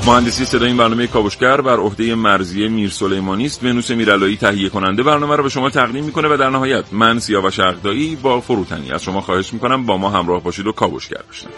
مهندسی صدای این برنامه کاوشگر بر عهده مرضیه میرسلیمانی است. ونوس میرعلایی تهیه کننده برنامه رو به شما تقدیم میکنه و در نهایت من سیاوش عقدایی با فروتنی از شما خواهش میکنم با ما همراه باشید و کاوشگر باشید.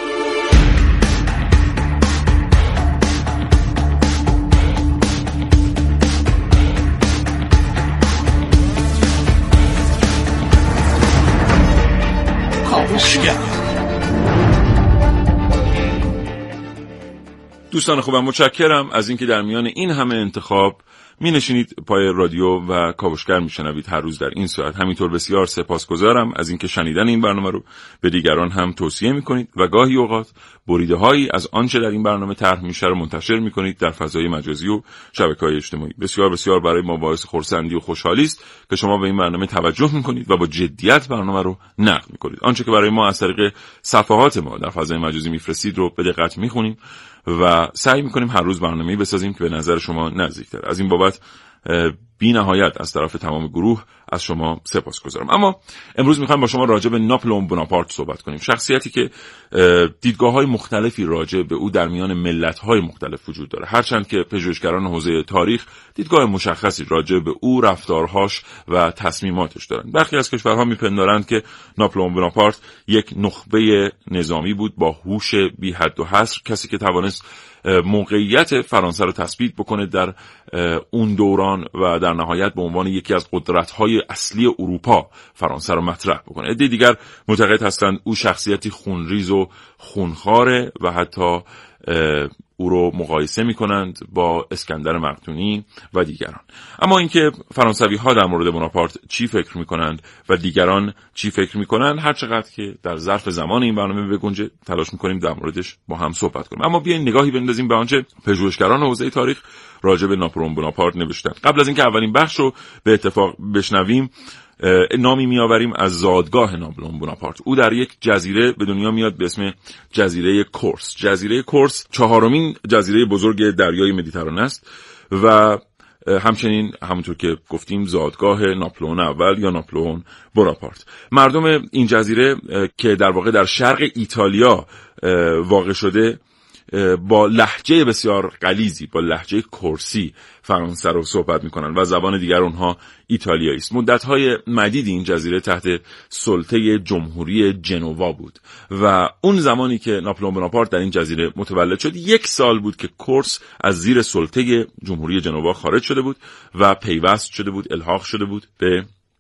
دوستان خوبم، متشکرم از اینکه در میان این همه انتخاب می نشینید پای رادیو و کاوشگر می شنوید هر روز در این ساعت. همینطور بسیار سپاسگزارم از اینکه شنیدن این برنامه رو به دیگران هم توصیه می کنید و گاهی اوقات بریده هایی از آنچه در این برنامه طرح میشه رو منتشر می کنید در فضای مجازی و شبکه‌های اجتماعی. بسیار بسیار برای ما باعث خرسندی و خوشحالی است که شما به این برنامه توجه می کنید و با جدیت برنامه رو نقد می کنید. آنچه که برای ما از طریق صفحات ما در فضای مجازی میفرستید رو به دقت می خونیم و سعی میکنیم هر روز برنامه‌ای بسازیم که به نظر شما نزدیک‌تر. از این بابت بی نهایت از طرف تمام گروه از شما سپاسگزارم. اما امروز میخوایم با شما راجع به ناپلئون بناپارت صحبت کنیم، شخصیتی که دیدگاه‌های مختلفی راجع به او در میان ملت‌های مختلف وجود داره، هرچند که پژوهشگران حوزه تاریخ دیدگاه مشخصی راجع به او، رفتارهاش و تصمیماتش دارند. برخی از کشورها میپندارند که ناپلئون بناپارت یک نخبه نظامی بود با هوش بی حد و حصر، کسی که توانست موقعیت فرانسه رو تثبیت بکنه در اون دوران و در نهایت به عنوان یکی از قدرت‌های اصلی اروپا فرانسه رو مطرح بکنه. عده دیگر معتقد هستند او شخصیتی خونریز و خونخواره و حتی او رو مقایسه می‌کنند با اسکندر مقدونی و دیگران. اما اینکه فرانسوی‌ها در مورد بناپارت چی فکر می‌کنند و دیگران چی فکر می‌کنند، هر چقدر که در ظرف زمان این برنامه بگنجه تلاش می‌کنیم در موردش با هم صحبت کنیم. اما بیاین نگاهی بندازیم به آنچه پژوهشگران حوزه تاریخ راجع به ناپلئون بناپارت نوشتن. قبل از اینکه اولین بخش رو به اتفاق بشنویم، نامی میآوریم از زادگاه ناپلئون بناپارت. او در یک جزیره به دنیا میاد به اسم جزیره کورس. جزیره کورس چهارمین جزیره بزرگ دریای مدیترانه است و همچنین همونطور که گفتیم زادگاه ناپلئون اول یا ناپلئون بناپارت. مردم این جزیره که در واقع در شرق ایتالیا واقع شده با لهجه بسیار غلیظی، با لهجه کورسی فرانسه رو صحبت میکنن و زبان دیگر اونها ایتالیایی است. مدت‌های مدیدی این جزیره تحت سلطه جمهوری جنوا بود و اون زمانی که ناپلئون بناپارت در این جزیره متولد شد، 1 سال بود که کورس از زیر سلطه جمهوری جنوا خارج شده بود و پیوست شده بود، الحاق شده بود به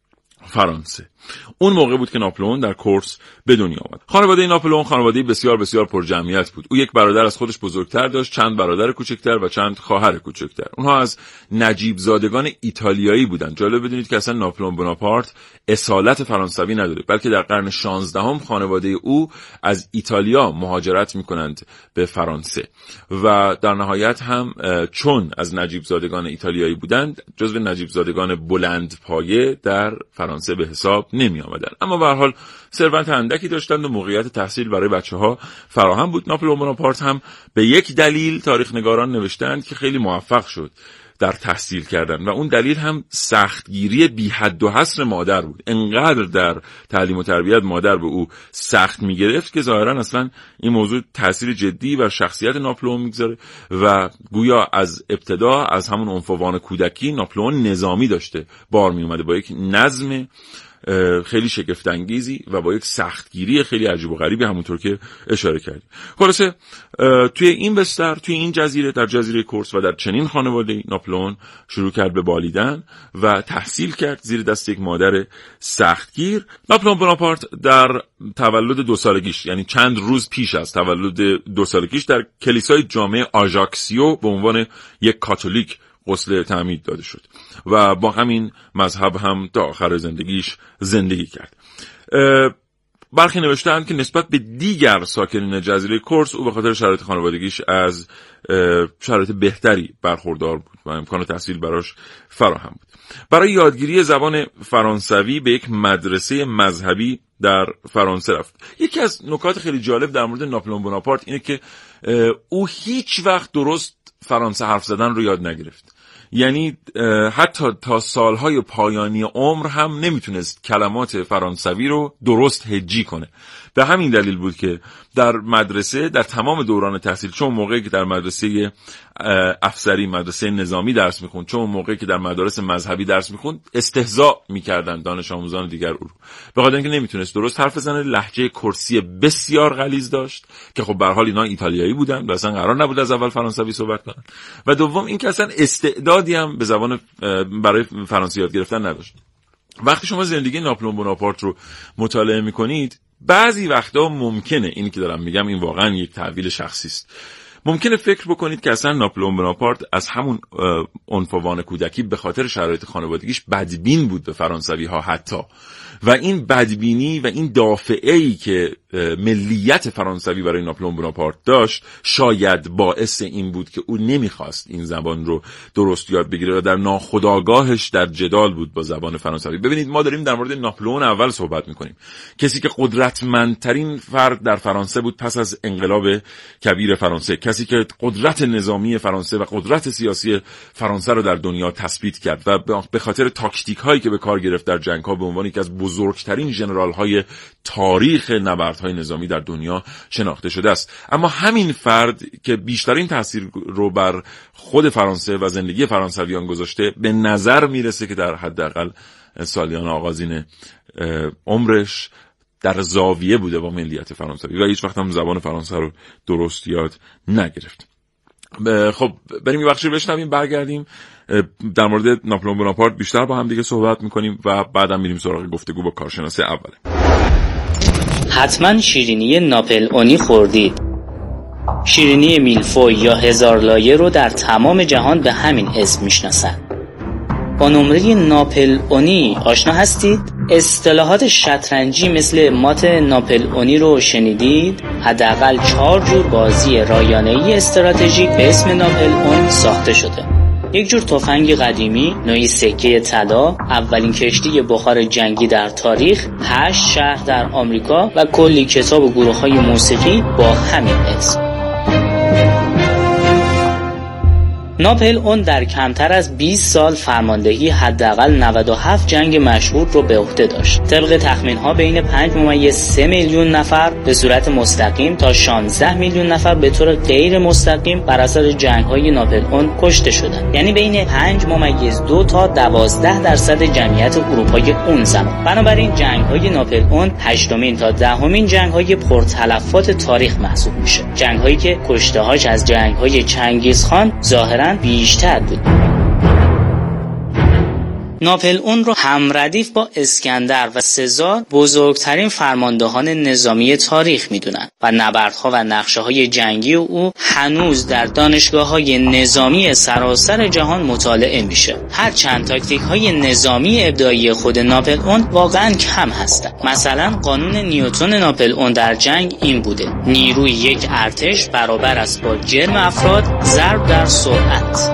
فرانسه. اون موقع بود که ناپلئون در کورس به دنیا آمد. خانواده ناپلئون خانواده بسیار بسیار پر جمعیت بود. او یک برادر از خودش بزرگتر داشت، چند برادر کوچکتر و چند خواهر کوچکتر. اونها از نجیب زادگان ایتالیایی بودند. جالب بدونید که اصلا ناپلئون بناپارت اصالت فرانسوی نداره، بلکه در قرن 16 خانواده او از ایتالیا مهاجرت میکنند به فرانسه و در نهایت هم چون از نجیب زادگان ایتالیایی بودند، جزو نجیب زادگان بلند پایه در فرانسه به حساب نمی آمدن. اما به هر حال ثروت اندکی داشتند و موقعیت تحصیل برای بچه‌ها فراهم بود. ناپلئون بناپارت هم به یک دلیل تاریخ نگاران نوشتند که خیلی موفق شد در تحصیل کردن و اون دلیل هم سختگیری بی حد و حصر مادر بود. انقدر در تعلیم و تربیت مادر به او سخت میگرفت که ظاهرا اصلا این موضوع تاثیر جدی بر شخصیت ناپلئون میگذاره و گویا از ابتدا، از همون عنفوان کودکی، ناپلئون نظامی داشته بار می اومده با یک نظم خیلی شگفت انگیزی و با یک سختگیری خیلی عجیب و غریبی، همونطور که اشاره کردیم. خلاصه توی این بستر، توی این جزیره، در جزیره کورس و در چنین خانواده ناپلئون شروع کرد به بالیدن و تحصیل کرد زیر دست یک مادر سختگیر. ناپلئون بناپارت در تولد 2 سالگیش، یعنی چند روز پیش از تولد 2 سالگیش، در کلیسای جامع آژاکسیو به عنوان یک کاتولیک غسل تعمید داده شد و با همین مذهب هم تا آخر زندگیش زندگی کرد. برخی نوشتند که نسبت به دیگر ساکنین جزیره کورس او به خاطر شرایط خانوادگیش از شرایط بهتری برخوردار بود و امکان تحصیل براش فراهم بود. برای یادگیری زبان فرانسوی به یک مدرسه مذهبی در فرانسه رفت. یکی از نکات خیلی جالب در مورد ناپلئون بناپارت اینه که او هیچ وقت درست فرانسه حرف زدن رو یاد نگرفت. یعنی حتی تا سالهای پایانی عمر هم نمیتونست کلمات فرانسوی رو درست هجی کنه. به همین دلیل بود که در مدرسه در تمام دوران تحصیل، چون موقعی که در مدرسه افسری، مدرسه نظامی درس میخوند، چون موقعی که در مدارس مذهبی درس میخوند، استهزاء میکردن دانش آموزان دیگر او رو، به خاطر اینکه نمیتونست درست حرف بزنه، لهجه کرسی بسیار غلیظ داشت که خب به هر حال اینا ایتالیایی بودن و اصلا قرار نبود از اول فرانسوی صحبت کنن، و دوم اینکه اصلا استعدادی هم به زبان برای فرانسه یاد گرفتن نداشت. وقتی شما زندگی ناپلئون بناپارت رو مطالعه میکنید، بعضی وقتا ممکنه، اینی که دارم میگم این واقعا یک تحویل شخصی است، ممکنه فکر بکنید که اصلا ناپلئون بناپارت از همون عنفوان کودکی به خاطر شرایط خانوادگیش بدبین بود به فرانسوی ها حتی، و این بدبینی و این دافعه‌ای که ملیت فرانسوی برای ناپلئون بناپارت داشت شاید باعث این بود که او نمیخواست این زبان رو درست یاد بگیره و در ناخودآگاهش در جدال بود با زبان فرانسوی. ببینید ما داریم در مورد ناپلئون اول صحبت میکنیم، کسی که قدرتمندترین فرد در فرانسه بود پس از انقلاب کبیر فرانسه، کسی که قدرت نظامی فرانسه و قدرت سیاسی فرانسه رو در دنیا تثبیت کرد و به خاطر تاکتیک هایی که به کار گرفت در جنگ ها به عنوان یکی از بزرگترین ژنرال های تاریخ نبردهای نظامی در دنیا شناخته شده است. اما همین فرد که بیشترین تاثیر رو بر خود فرانسه و زندگی فرانسویان گذاشته، به نظر میرسه که در حداقل سالیان آغازین عمرش در زاویه بوده با ملیت فرانسوی و هیچ وقت هم زبان فرانسه رو درست یاد نگرفت. خب بریم یه بخشی بشنویم، برگردیم در مورد ناپلئون بناپارت بیشتر با هم دیگه صحبت میکنیم و بعدم میریم سراغ گفتگو با کارشناس اوله. حتما شیرینی ناپلئونی خوردید. شیرینی میلفوی یا هزار لایه رو در تمام جهان به همین اسم میشناسن. با نمره ناپلئونی آشنا هستید؟ اصطلاحات شطرنجی مثل مات ناپلئونی رو شنیدید؟ حداقل 4 جور بازی رایانه‌ای استراتژیک به اسم ناپلئون ساخته شده. یک جور تفنگ قدیمی، نوعی سکه طلا، اولین کشتی بخار جنگی در تاریخ، 8 شهر در آمریکا و کلی کتاب و گروه‌های موسیقی با همین اسم. ناپلئون در کمتر از 20 سال فرماندهی حداقل 97 جنگ مشهور رو به عهده داشت. طبق تخمین‌ها بین 5.3 میلیون نفر به صورت مستقیم تا 16 میلیون نفر به طور غیر مستقیم بر اثر جنگ‌های ناپلئون کشته شدند. یعنی بین 5.2 تا 12% جمعیت اروپای اون زمان. بنابراین جنگ‌های ناپلئون 8مین تا 10مین جنگ‌های پرتلفات تاریخ محسوب میشه. جنگ‌هایی که کشته‌هاش از جنگ‌های چنگیزخان ظاهراً بیشتر بود. ناپلئون رو همردیف با اسکندر و سزار بزرگترین فرماندهان نظامی تاریخ میدونن و نبردها و نقشه‌های جنگی او هنوز در دانشگاه‌های نظامی سراسر جهان مطالعه میشه. هرچند تاکتیک‌های نظامی ابداعی خود ناپلئون واقعاً کم هستند. مثلا قانون نیوتن ناپلئون در جنگ این بوده: نیروی یک ارتش برابر است با جرم افراد ضرب در سرعت.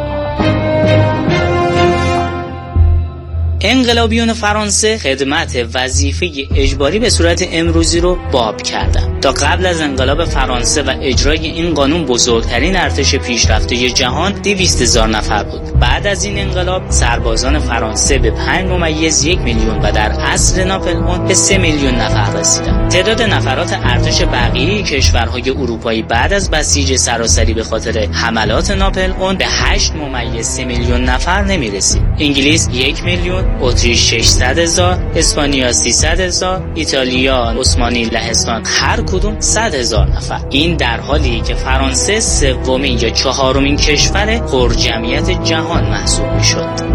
انقلابیون فرانسه خدمت وظیفه اجباری به صورت امروزی رو باب کردند. تا قبل از انقلاب فرانسه و اجرای این قانون بزرگترین ارتش پیشرفته جهان 200,000 نفر بود. بعد از این انقلاب سربازان فرانسه به 5.1 میلیون و در عصر ناپلئون به 3 میلیون نفر رسیدند. تعداد نفرات ارتش بقیه کشورهای اروپایی بعد از بسیج سراسری به خاطر حملات ناپلئون به 8.3 میلیون نفر نمی‌رسید. انگلیس 1 میلیون، اتریش 600,000، اسپانیا 300,000، ایتالیا، عثمانی لهستان هر کدوم 100,000 نفر. این در حالی که فرانسه سومین یا چهارمین کشور پرجمعیت جهان محسوب میشد.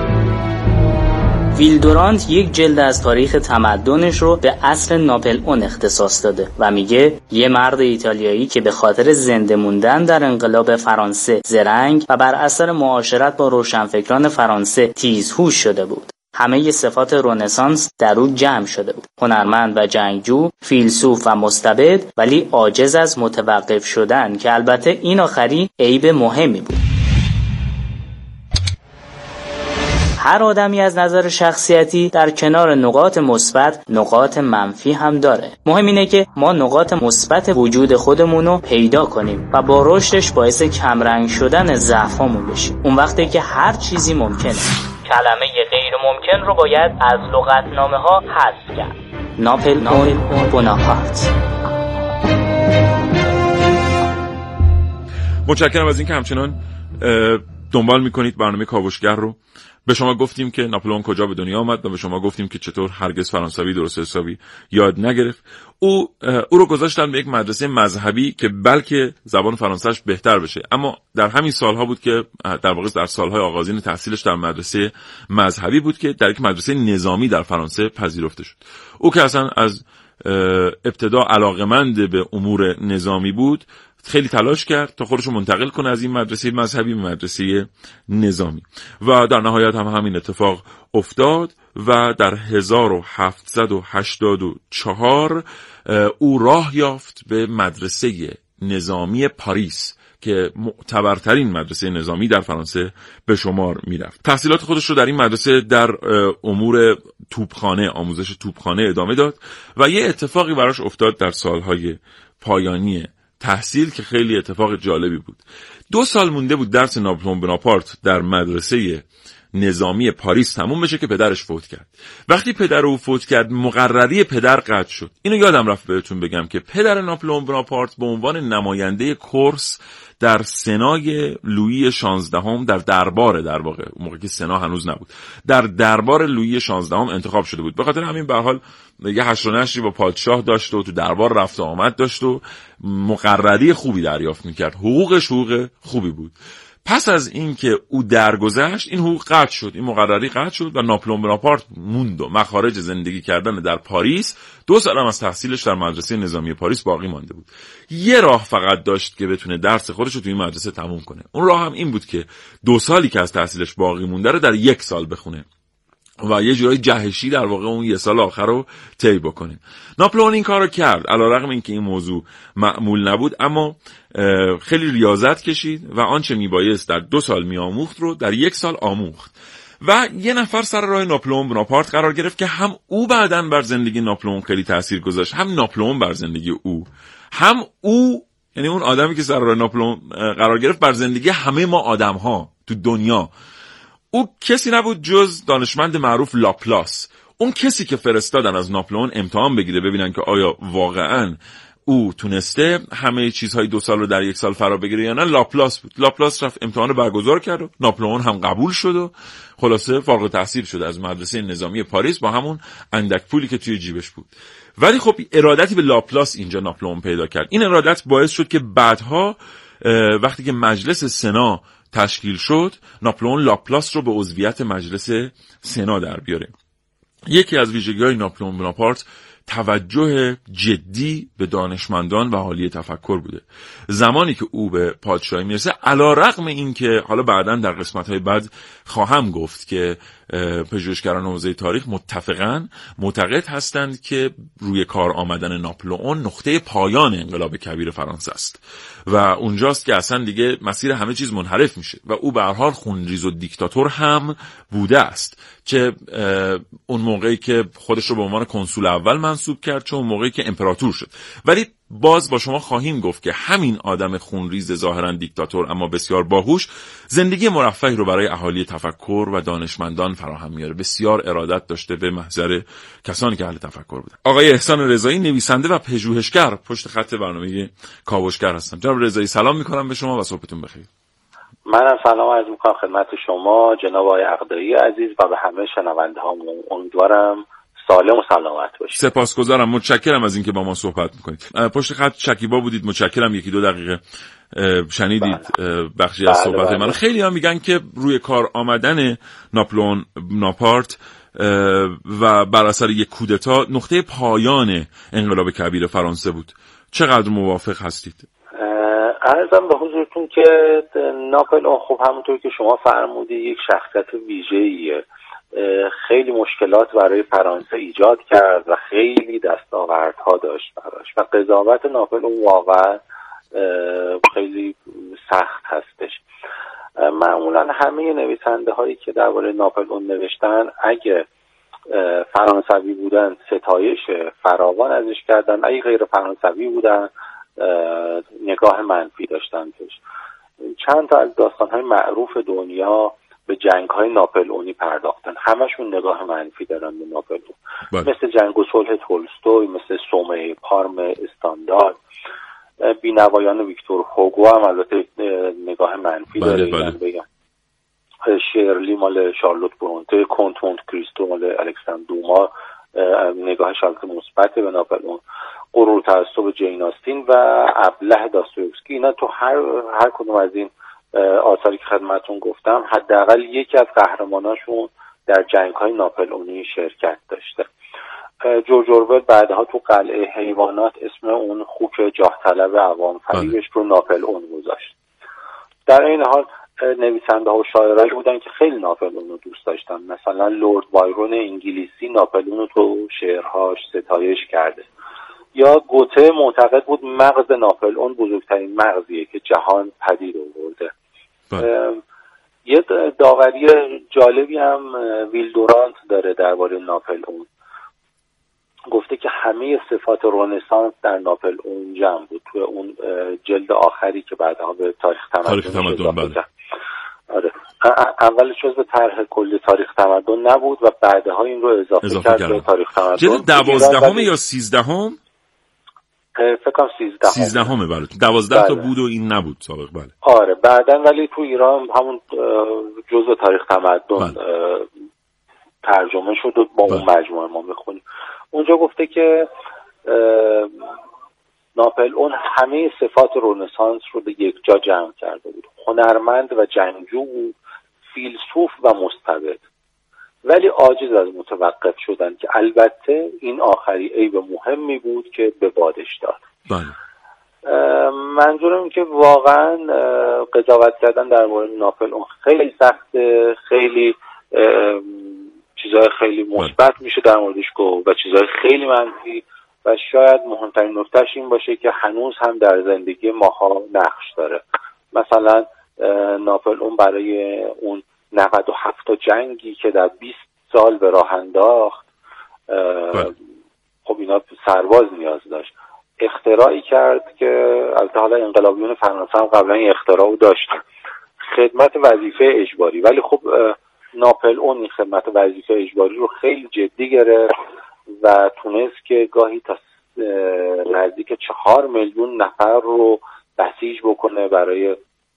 ویلدورانت یک جلد از تاریخ تمدنش رو به عصر ناپلئون اختصاص داده و میگه یه مرد ایتالیایی که به خاطر زنده موندن در انقلاب فرانسه زرنگ و بر اثر معاشرت با روشنفکران فرانسه تیزهوش شده بود. همه صفات رنسانس در او جمع شده بود: هنرمند و جنگجو، فیلسوف و مستبد، ولی عاجز از متوقف شدن که البته این آخری عیب مهمی بود. هر آدمی از نظر شخصیتی در کنار نقاط مثبت نقاط منفی هم داره. مهم اینه که ما نقاط مثبت وجود خودمون رو پیدا کنیم و با رشدش باعث کمرنگ شدن ضعفامون بشیم. اون وقتی که هر چیزی ممکنه. کلمه غیر ممکن رو باید از لغتنامه ها حذف کرد. ناپلئون بوناپارت. متشکرم از اینکه همچنان دنبال میکنید برنامه کاوشگر رو. به شما گفتیم که ناپلئون کجا به دنیا آمد و به شما گفتیم که چطور هرگز فرانسوی درست حسابی یاد نگرفت. او رو گذاشتن به یک مدرسه مذهبی که بلکه زبان فرانسهش بهتر بشه، اما در همین سالها بود که در واقع در سالهای آغازین تحصیلش در مدرسه مذهبی بود که در یک مدرسه نظامی در فرانسه پذیرفته شد. او که اصلا از ابتدا علاقمند به امور نظامی بود، خیلی تلاش کرد تا خودش رو منتقل کنه از این مدرسه مذهبی به مدرسه نظامی و در نهایت هم همین اتفاق افتاد و در 1784 او راه یافت به مدرسه نظامی پاریس که معتبرترین مدرسه نظامی در فرانسه به شمار میرفت. تحصیلات خودش رو در این مدرسه در امور توپخانه، آموزش توپخانه ادامه داد و یه اتفاقی براش افتاد در سالهای پایانی تحصیل که خیلی اتفاق جالبی بود. 2 سال مونده بود درس ناپلئون بوناپارت در مدرسه نظامی پاریس تموم بشه که پدرش فوت کرد. وقتی پدر او فوت کرد، مقرری پدر قطع شد. اینو یادم رفت بهتون بگم که پدر ناپلئون بوناپارت به عنوان نماینده کورس در سنای لویی 16 در دربار، در واقع اون موقع که سنا هنوز نبود، در دربار لویی 16 انتخاب شده بود. به خاطر همین به هر حال یه حشر و نشری با پادشاه داشت و تو دربار رفت و آمد داشت و مقرری خوبی دریافت میکرد. حقوقش حقوق خوبی بود. پس از این که او درگذشت، این حقوق قطع شد، این مقرری قطع شد و ناپلئون بوناپارت موند و مخارج زندگی کردن در پاریس. 2 سال هم از تحصیلش در مدرسه نظامی پاریس باقی مانده بود. یه راه فقط داشت که بتونه درس خودش رو توی این مدرسه تموم کنه. اون راه هم این بود که 2 سالی که از تحصیلش باقی مونده رو در 1 سال بخونه و یه جورای جهشی در واقع اون 1 سال آخر رو طی بکنه. ناپلئون این کارو کرد، علیرغم اینکه این موضوع معمول نبود، اما خیلی ریاضت کشید و آنچه میبایست در 2 سال میآموخت رو در 1 سال آموخت و یه نفر سر راه ناپلئون بوناپارت قرار گرفت که هم او بعداً بر زندگی ناپلئون خیلی تأثیر گذاشت، هم ناپلئون بر زندگی او، هم او، یعنی اون آدمی که سر راه ناپلئون قرار گرفت، بر زندگی همه ما آدم‌ها تو دنیا. او کسی نبود جز دانشمند معروف لاپلاس. اون کسی که فرستادن از ناپلئون امتحان بگیره ببینن که آیا واقعاً او تونسته همه چیزهای 2 سال رو در 1 سال فرا بگیره یا نه، لاپلاس بود. لاپلاس رفت امتحان رو برگزار کرد و ناپلئون هم قبول شد و خلاصه فارغ التحصیل شد از مدرسه نظامی پاریس با همون اندک پولی که توی جیبش بود. ولی خب ارادتی به لاپلاس اینجا ناپلئون پیدا کرد. این ارادت باعث شد که بعدها وقتی که مجلس سنا تشکیل شد، ناپلئون لاپلاس رو به عضویت مجلس سنا در بیاره. یکی از ویژگی‌های ناپلئون بوناپارت توجه جدی به دانشمندان و حالی تفکر بوده. زمانی که او به پادشاهی میرسه، علیرغم این که حالا بعداً در قسمت‌های بعد خواهم گفت که پژوهشگران حوزه تاریخ متفقاً معتقد هستند که روی کار آمدن ناپلئون نقطه پایان انقلاب کبیر فرانسه است و اونجاست که اصلا دیگه مسیر همه چیز منحرف میشه و او به هر حال خونریز و دیکتاتور هم بوده است، چه اون موقعی که خودش رو به عنوان کنسول اول منصوب کرد، چه اون موقعی که امپراتور شد. ولی باز با شما خواهیم گفت که همین آدم خونریز ظاهرا دیکتاتور اما بسیار باهوش زندگی مرفهی رو برای اهالی تفکر و دانشمندان فراهم میاره. بسیار ارادت داشته به محضر کسانی که اهل تفکر بودن. آقای احسان رضایی، نویسنده و پژوهشگر، پشت خط برنامه کاوشگر هستن. جناب رضایی سلام میکنم به شما و صبحتون بخیر. منم سلام عرض میکنم خدمت شما جناب آقای عقدایی عزیز و به همه شنونده‌هامون. امیدوارم سالم و سلامت باشید. سپاسگزارم، متشکرم از اینکه با ما صحبت میکنید. پشت خط شکیبا بودید، متشکرم. 1-2 دقیقه شنیدید بخشی از صحبت من. خیلی ها میگن که روی کار آمدن ناپلئون بوناپارت و بر اثر یک کودتا نقطه پایان انقلاب کبیر فرانسه بود. چقدر موافق هستید؟ عرضم به حضورتون که ناپلئون خب همونطور که شما فرمودید یک شخصیت ویژه‌ایه. خیلی مشکلات برای فرانسه ایجاد کرد و خیلی دستاوردها داشت براش و قضاوت ناپلئون واقعا خیلی سخت هستش. معمولا همه نویسنده هایی که درباره ناپلئون نوشتن اگه فرانسوی بودن ستایش فراوان ازش کردن، اگه غیر فرانسوی بودن نگاه منفی داشتن توش. چند تا از داستان‌های معروف دنیا به جنگ‌های ناپلئونی پرداختن، همشون نگاه منفی دارن به ناپلئون. مثل جنگ و صلح تولستوی، مثل صومعه پارم استاندارد. بینوایان ویکتور هوگو هم البته نگاه منفی داره. بگم شیرلی مال شارلوت برونته، کنت مونت کریستو مال الکساندر دوما نگاهش البته مثبته به ناپلئون. غرور تعصب جین آستین و ابله داستویفسکی. اینا تو هر کدوم از این آثاری که خدمتتون گفتم حداقل یکی از قهرماناشون در جنگ‌های ناپلئونی شرکت داشته. جورج اورول بعدها تو قلعه حیوانات اسم اون خوک جاه طلب عوام فریبش رو ناپلئون گذاشت. در این حال نویسنده ها و شاعرایی بودن که خیلی ناپلئون رو دوست داشتن. مثلا لورد بایرون انگلیسی ناپلئون رو تو شعرهاش ستایش کرده. یا گوته معتقد بود مغز ناپلئون بزرگترین مغزیه که جهان پدید آورده. یه داوری جالبی هم ویل دورانت داره درباره ناپلئون. گفته که همه صفات رنسانس در ناپلئون جمع بود تو اون جلد آخری که بعدها به تاریخ تمدن بله. آره. اولش جزء طرح کلی تاریخ تمدن نبود و بعدها این رو اضافه کرد به تاریخ تمدن. جلد 12 یا 13 فکر کنم 13 بله. 12 تا بود و این نبود سابق. بله. آره بعدن ولی تو ایران همون جزء تاریخ تمدن ترجمه شد و با اون مجموعه ما میخونیم. اونجا گفته که ناپلئون همه صفات رنسانس رو به یک جا جمع کرده بود. هنرمند و جنگجو بود، فیلسوف و مستبد، ولی عاجز از متوقف شدن که البته این آخری عیب مهمی بود که به بادش داد. منظورم این که واقعا قضاوت کردن در مورد ناپلئون خیلی سخته، خیلی چیزهای خیلی مثبت میشه در موردش گفت و چیزهای خیلی منفی و شاید مهمترین نکتهش این باشه که هنوز هم در زندگی ماها نقش داره. مثلا ناپلئون برای اون 97 تا جنگی که در 20 سال به راه انداخت خب اینا سرباز نیاز داشت. اختراعی کرد که البته حالا انقلابیون فرانسه هم قبلا این اختراع رو داشتن، خدمت وظیفه اجباری. ولی خب ناپلئون این خدمت وظیفه اجباری رو خیلی جدی گرفت و تونست که گاهی تا نزدیک 4 میلیون نفر رو بسیج بکنه برای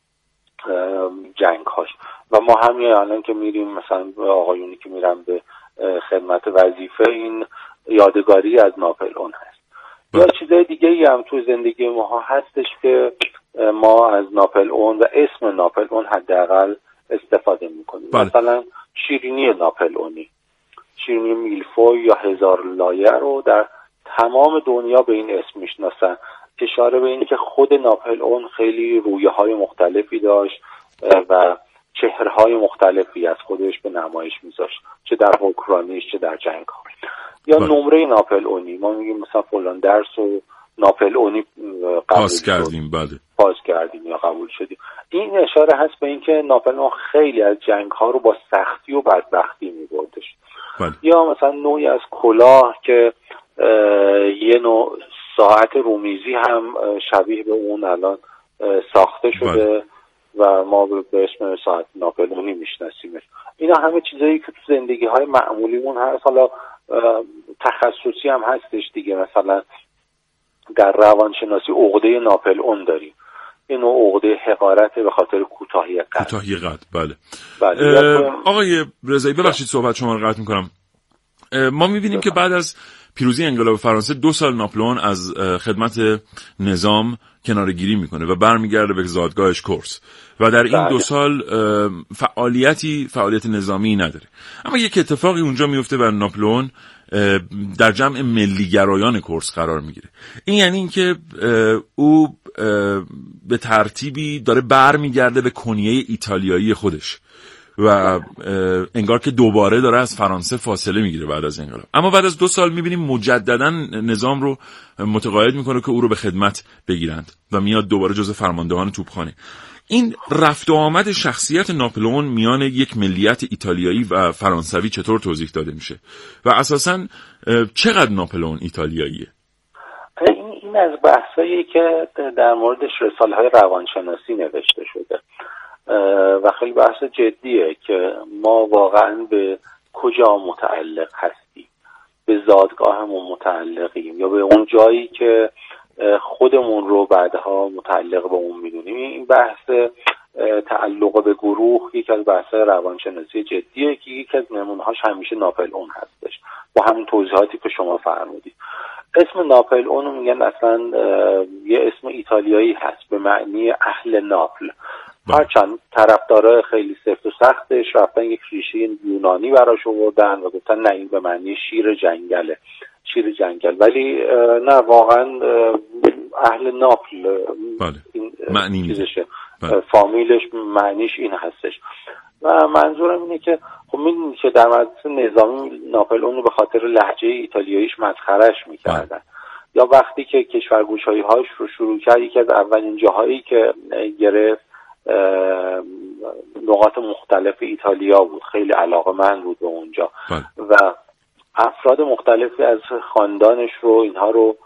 جنگ‌هاش. و ما همین الان که میریم مثلا آقایونی که میرن به خدمت وظیفه این یادگاری از ناپلئون هست. یا چیزای دیگه ای هم تو زندگی ما هستش که ما از ناپلئون و اسم ناپلئون حداقل استفاده میکنیم. مثلا شیرینی ناپلئونی، شیرینی میلفوی یا هزار لایه رو در تمام دنیا به این اسم میشناسن. اشاره به اینه که خود ناپلئون خیلی رویه‌های مختلفی داشت و چهره‌های مختلفی از خودش به نمایش میذاشت، چه در حکمرانیش چه در جنگ‌ها. یا نمره ناپلئونی، ما میگیم مثلا فلان درس و ناپلئونی پاس کردیم، پاس کردیم یا قبول شدیم. این اشاره هست به اینکه ناپلئون خیلی از جنگ‌ها رو با سختی و بدبختی می‌بردش. یا مثلا نوعی از کلاه که یه نوع ساعت رومیزی هم شبیه به اون الان ساخته شده و ما به اسم ساعت ناپلئونی میشناسیمش. اینا همه چیزایی که تو زندگی‌های معمولیمون هست. حالا تخصصی هم هستش دیگه، مثلا در روانشناسی عقده ناپلئون داریم، این نوع عقده حقارت به خاطر کوتاهی قد. بله. آقای رضایی ببخشید صحبت شما رو قطع می‌کنم. ما می‌بینیم که بعد از پیروزی انقلاب فرانسه 2 سال ناپلئون از خدمت نظام کناره‌گیری میکنه و برمیگرده به زادگاهش کورس و در این 2 سال فعالیت نظامی نداره. اما یک اتفاقی اونجا میفته و ناپلئون در جمع ملیگرایان کورس قرار میگیره. این یعنی اینکه او به ترتیبی داره برمیگرده به کنیه ایتالیایی خودش و انگار که دوباره داره از فرانسه فاصله میگیره بعد از انقلاب. اما بعد از 2 سال میبینیم مجددا نظام رو متقاعد میکنه که او رو به خدمت بگیرند و میاد دوباره جزو فرماندهان توپخانه. این رفت و آمد شخصیت ناپلئون میان یک ملیت ایتالیایی و فرانسوی چطور توضیح داده میشه و اساساً چقدر ناپلئون ایتالیاییه؟ این از بحثایی که در موردش رساله‌های روانشناسی نوشته شده و خیلی بحث جدیه که ما واقعاً به کجا متعلق هستیم. به زادگاهمون متعلقیم یا به اون جایی که خودمون رو بعدها متعلق به اون میدونیم. این بحث تعلق به گروه یکی از بحث‌های روانشناسی جدیه که یکی از نمونه‌هاش همیشه ناپل اون هستش با همین توضیحاتی که شما فرمودید. اسم ناپل اون رو میگن اصلا یه اسم ایتالیایی هست به معنی اهل ناپل، هرچند طرفدارای خیلی سفت و سختش رفتن یک ریشه یونانی براش آوردن و گفتن نه این به معنی شیر جنگله، شیر جنگل، ولی نه واقعا اهل ناپل این معنی چیزشه، فامیلش معنیش این هستش. و منظورم اینه که خب میدونید که در مدرسه نظامی ناپل اون رو به خاطر لهجه ایتالیاییش مسخرش میکردن، یا وقتی که کشورگشایی هاش رو شروع کرد یکی از اولین جاهایی که گرفت نقاط مختلف ایتالیا بود، خیلی علاقه‌مند بود به اونجا و افراد مختلفی از خاندانش رو اینها رو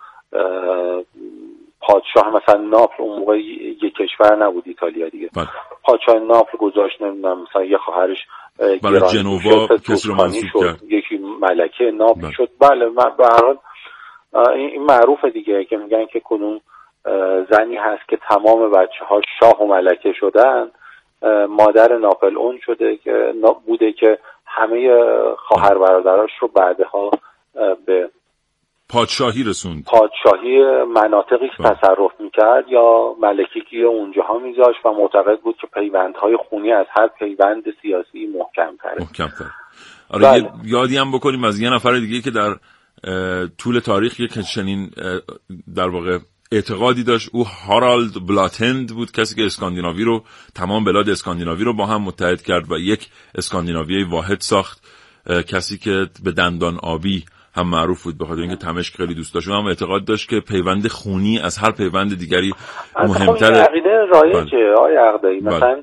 پادشاه مثلا ناپل اون موقع یک کشور نبود ایتالیا دیگه، پادشاه ناپل گذاشت، نمیدونم مثلا یه خواهرش برای جنوا کسی رو منصوب کرد، یکی ملکه ناپل شد. بله به هر حال این معروفه دیگه که میگن که کدوم زنی هست که تمام بچه‌ها شاه و ملکه شدن، مادر ناپل اون شده که بوده که همه خواهر برادراش رو بعدها به پادشاهی رسوند، پادشاهی مناطقی که تصرف میکرد یا ملکگی اونجاها میذاشت و معتقد بود که پیوندهای خونی از هر پیوند سیاسی محکم‌تره. آره یادی هم بکنیم از یه نفر دیگه که در طول تاریخ یک چنین در واقع اعتقادی داشت، او هارالد بلاتند بود، کسی که اسکاندیناوی رو، تمام بلاد اسکاندیناوی رو با هم متحد کرد و یک اسکاندیناوی واحد ساخت، کسی که به دندان آبی هم معروف بود به خاطر اینکه تمشک خیلی دوست داشت و هم اعتقاد داشت که پیوند خونی از هر پیوند دیگری مهمتره. عقیده رایجه آقای عقدایی. مثلا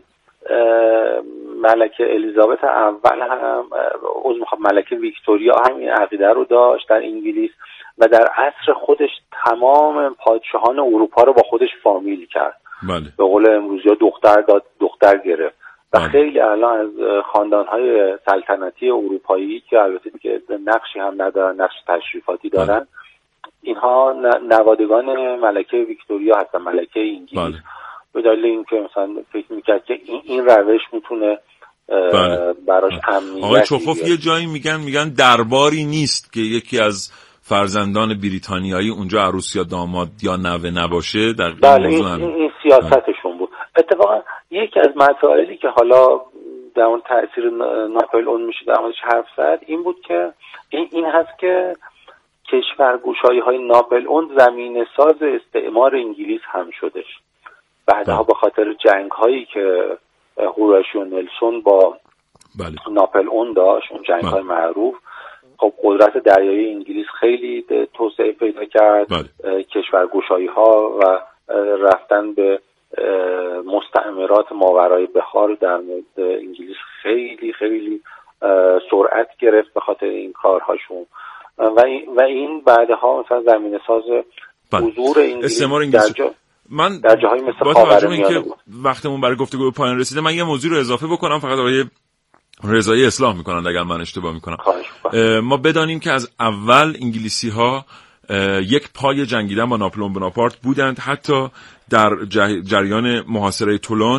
ملکه الیزابت اول هم ملکه ویکتوریا هم این عقیده رو داشت در انگلیس و در عصر خودش تمام پادشاهان اروپا رو با خودش فامیل کرد. به قول امروزی ها دختر داد دختر گرفت و خیلی الان از خاندان‌های سلطنتی اروپایی که البته که نقشی هم ندارن، نقش تشریفاتی دارن، اینها نوادگان ملکه ویکتوریا هستن، ملکه انگلیس. به دلیل اینکه مثلا فکر می‌کرد که این روش میتونه براش امنیت. آقای چوخوف یه جایی میگن درباری نیست که یکی از فرزندان بریتانیایی اونجا عروس یا داماد یا نوه نباشه. در این سیاستشون بود. اتفاقا یکی از مسائلی که حالا در اون تأثیر ناپل اون میشه در موردش حرف زد این بود که این هست که کشورگشایی‌های ناپل اون زمینه ساز استعمار انگلیس هم شدش. بعدها به خاطر جنگ‌هایی که هوراشیو نلسون با ناپل اون داشت، اون جنگ‌های معروف، خب قدرت دریایی انگلیس خیلی توسعه پیدا کرد. کشورگشایی‌ها و رفتن به مستعمرات ماورای بحار در مورد انگلیس خیلی خیلی سرعت گرفت به خاطر این کارهاشون و این بعدها مثلا زمینه ساز حضور انگلیس در جاهای مثل خاورمیانه بود. وقتمون برای گفتگو به پایان رسیده. من یه موضوع رو اضافه بکنم، فقط آقای رضایی اصلاح میکنن اگر من اشتباه میکنم. ما بدانیم که از اول انگلیسی ها یک پای جنگیدن با ناپلئون بناپارت بودند. حتی در جریان محاصره تولون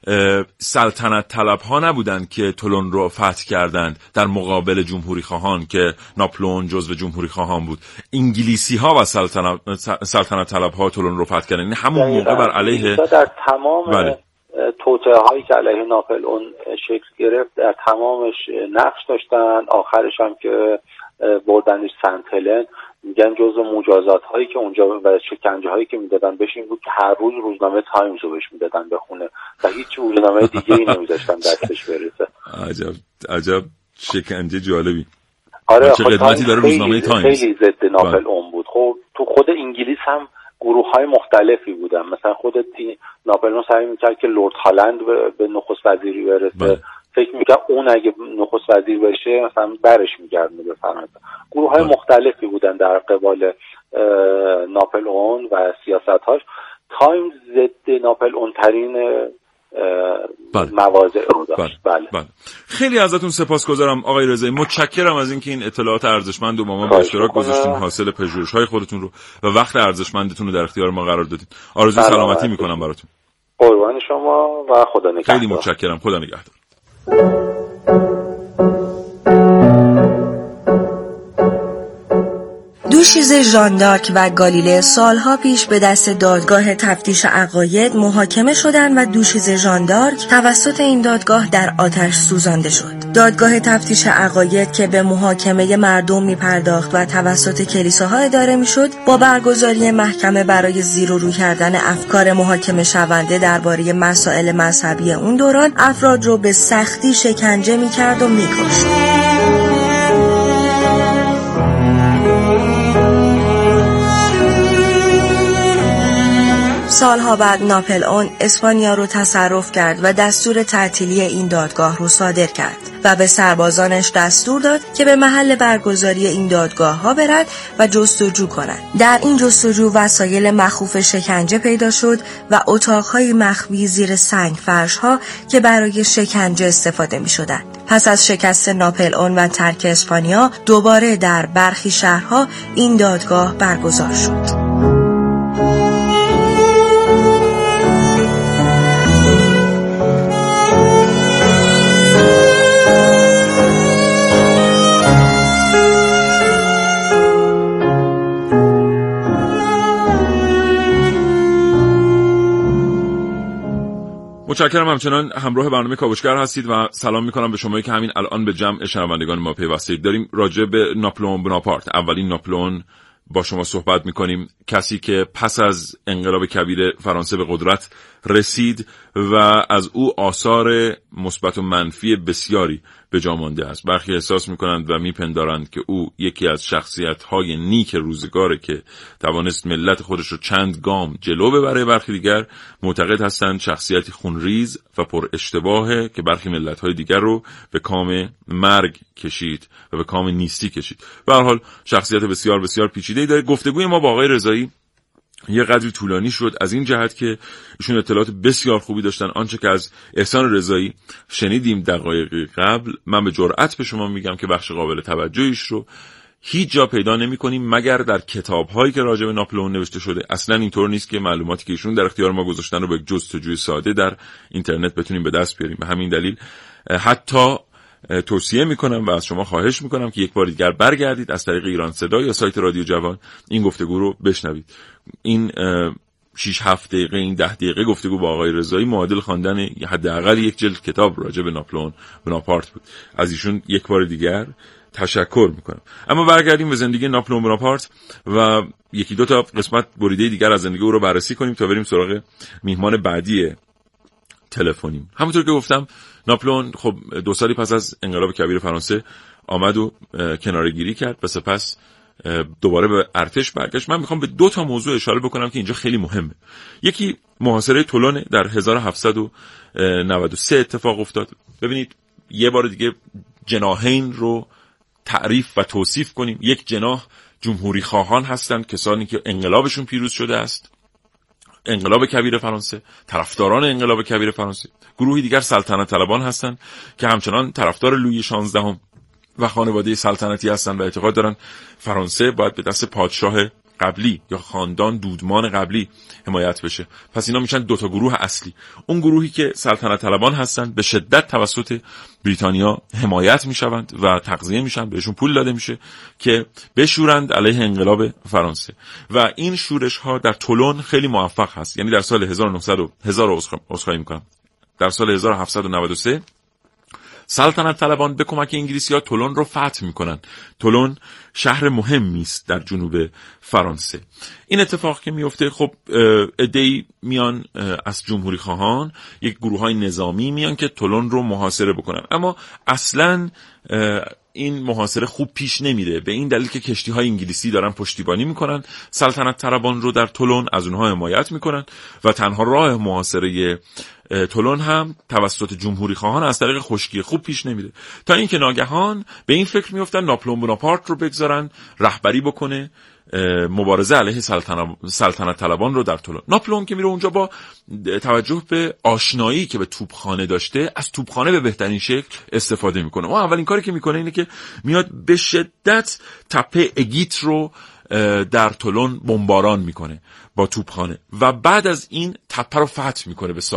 سلطنت طلب ها نبودند که تولون رو فتح کردند در مقابل جمهوری خواهان که ناپلئون جزو جمهوری خواهان بود. انگلیسی ها و سلطنت طلب ها تولون رو فتح کردند. همون موقع بر علیه در تمام توطئه هایی که علیه ناپلئون شکل گرفت در تمامش نقش داشتن. آخرش هم که بردنش سنت هلن، میگن جزو مجازات هایی که اونجا و شکنجه هایی که میدادن بهش این بود که هر روز روزنامه تایمز رو بهش میدادن بخونه و هیچ روزنامه دیگه ای نمیذاشتن دستش برسه. عجب شکنجه جالبی. آره چه خدمتی داره روزنامه تایمز. خیلی ضد ناپلئون بود. خب تو خود انگلیس هم گروه های مختلفی بودن. مثلا خود ناپلئون سعی میکرد که لرد هالند به نخست وزیری برسه. فکر میکنم اون اگه نخست وزیر بشه مثلا برش میگردونه به فرانسه. گروه های مختلفی بودن در قبال ناپلئون و سیاست‌هاش. تایمز ضد ناپلئون ترین مواضع رو داشت. بله. خیلی ازتون سپاسگزارم آقای رضایی، متشکرم از اینکه این اطلاعات ارزشمند رو با ما به اشتراک گذاشتین، حاصل پژوهش‌های خودتون رو و وقت ارزشمندتون رو در اختیار ما قرار دادین. آرزوی سلامتی میکنم براتون. قربان شما و خدا نگهدار. خیلی متشکرم، خدا نگهدار. دوشیزه ژان دارک و گالیله سالها پیش به دست دادگاه تفتیش عقاید محاکمه شدند و دوشیزه ژان دارک توسط این دادگاه در آتش سوزانده شد. دادگاه تفتیش عقاید که به محاکمه مردم می‌پرداخت و توسط کلیساها اداره می‌شد، با برگزاری محکمه برای زیر و رو کردن افکار محاکمه شونده درباره مسائل مذهبی اون دوران افراد رو به سختی شکنجه می‌کرد و می‌کشت. سالها بعد ناپلئون اسپانیا رو تصرف کرد و دستور تعطیلی این دادگاه رو صادر کرد و به سربازانش دستور داد که به محل برگزاری این دادگاه ها برد و جستجو کنند. در این جستجو وسایل مخوف شکنجه پیدا شد و اتاقهای مخفی زیر سنگ فرش ها که برای شکنجه استفاده می شدند. پس از شکست ناپلئون و ترک اسپانیا دوباره در برخی شهرها این دادگاه برگزار شد. متشکرم همچنان همراه برنامه کاوشگر هستید و سلام میکنم به شمایی که همین الان به جمع شنوندگان ما پیوستید. داریم راجع به ناپلئون بناپارت، اولین ناپلئون، با شما صحبت میکنیم. کسی که پس از انقلاب کبیر فرانسه به قدرت رسید و از او آثار مثبت و منفی بسیاری به جا مانده است. برخی احساس میکنند و میپندارند که او یکی از شخصیت‌های نیک روزگاره که توانست ملت خودش رو چند گام جلو ببره. برخی دیگر معتقد هستند شخصیتی خونریز و پر اشتباهه که برخی ملت‌های دیگر رو به کام مرگ کشید و به کام نیستی کشید. به هر حال شخصیت بسیار بسیار پیچیده‌ای داره. گفتگوی ما با آقای رضایی یه قدری طولانی شد از این جهت که ایشون اطلاعات بسیار خوبی داشتن. آنچه که از احسان رضایی شنیدیم دقایق قبل، من به جرئت به شما میگم که بخش قابل توجهیش رو هیچ جا پیدا نمی‌کنیم مگر در کتاب‌هایی که راجع به ناپلئون نوشته شده. اصلاً اینطور نیست که معلوماتی که ایشون در اختیار ما گذاشتن رو به جستجوی ساده در اینترنت بتونیم به دست بیاریم. به همین دلیل حتی توصیه میکنم و از شما خواهش میکنم که یک بار دیگر برگردید از طریق ایران صدا یا سایت رادیو جوان این گفتگو رو بشنوید. این 6-7 دقیقه، این 10 دقیقه گفتگو با آقای رضایی معادل خواندن حداقل یک جلد کتاب راجع به ناپلئون بناپارت بود. از ایشون یک بار دیگر تشکر میکنم. اما برگردیم به زندگی ناپلئون بناپارت و یکی دو تا قسمت بریده دیگر از زندگی او رو بررسی کنیم تا بریم سراغ میهمان بعدی تلفنیم. همونطور که گفتم ناپلئون خب 2 سالی پس از انقلاب کبیر فرانسه آمد و کناره‌گیری کرد و سپس دوباره به ارتش برگشت. من میخوام به 2 تا موضوع اشاره بکنم که اینجا خیلی مهمه. یکی محاصره تولون در 1793 اتفاق افتاد. ببینید یه بار دیگه جناحین رو تعریف و توصیف کنیم. یک جناح جمهوری خواهان هستند، کسانی که انقلابشون پیروز شده است، انقلاب کبیر فرانسه، طرفداران انقلاب کبیر فرانسه. گروهی دیگر سلطنت طلبان هستند که همچنان طرفدار لویی 16 و خانواده سلطنتی هستند و اعتقاد دارند فرانسه باید به دست پادشاه قبلی یا خاندان دودمان قبلی حمایت بشه. پس اینا میشن 2 تا گروه اصلی. اون گروهی که سلطنت طلبان هستند به شدت توسط بریتانیا حمایت میشوند و تغذیه میشن، بهشون پول داده میشه که بشورند علیه انقلاب فرانسه و این شورش ها در تولون خیلی موفق هست. یعنی در سال 1793 سلطنت طلبان به کمک انگلیسی‌ها تولون رو فتح میکنن. تولون شهر مهمی است در جنوب فرانسه. این اتفاق که میفته خب عده‌ای میان از جمهوری خواهان، یک گروه‌های نظامی میان که تولون رو محاصره بکنن، اما اصلاً این محاصره خوب پیش نمیره به این دلیل که کشتی‌های انگلیسی دارن پشتیبانی میکنن سلطنت طلبان رو در تولون، از اونها حمایت میکنن و تنها راه محاصره تولون هم توسط جمهوری خواهان از طریق خشکی خوب پیش نمیره، تا اینکه ناگهان به این فکر میافتن ناپلئون بناپارت رو بگذارن رهبری بکنه مبارزه علیه سلطنت طلبان رو در تولون. ناپلئون که میره اونجا با توجه به آشنایی که به توپخانه داشته، از توپخانه به بهترین شکل استفاده میکنه. و اولین کاری که میکنه اینه که میاد به شدت تپه اگیت رو در تولون بمباران میکنه با توپخانه و بعد از این تپه رو فتح میکنه